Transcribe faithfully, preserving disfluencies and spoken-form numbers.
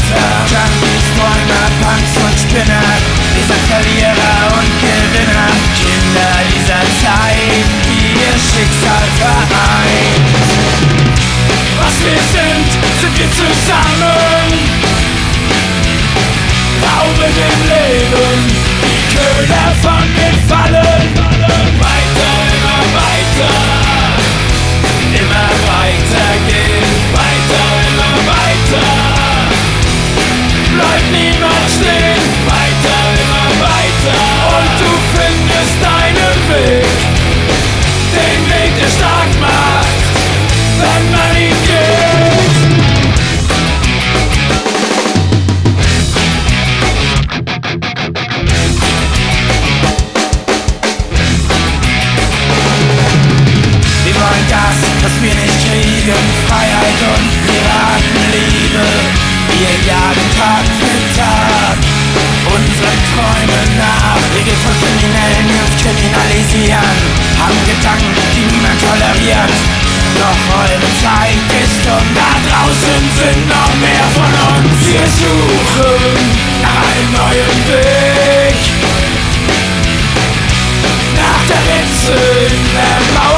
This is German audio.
weiter. Junkies, Träumer, Punks und Spinner, wir sind Verlierer und Gewinner. Kinder dieser Zeit, die ihr Schicksal vereint. Was wir sind, sind wir zusammen. Rauben im Leben, die Köder von den Fallen. Weiter, immer weiter, immer weiter gehen. Weiter, immer weiter, bleibt niemand stehen. Weiter, immer weiter, und du findest deinen Weg. Den Weg, der stark macht, wenn man ihn geht. Wir wollen das, was wir nicht kriegen, Freiheit und Piratenliebe. Wir jagen Tag für Tag unseren Träumen nach. Wege von Kriminellen uns kriminalisieren, haben Gedanken, die niemand toleriert. Doch eure Zeit ist um, da draußen sind noch mehr von uns. Wir suchen nach einem neuen Weg, nach der Ritze in der Mauer.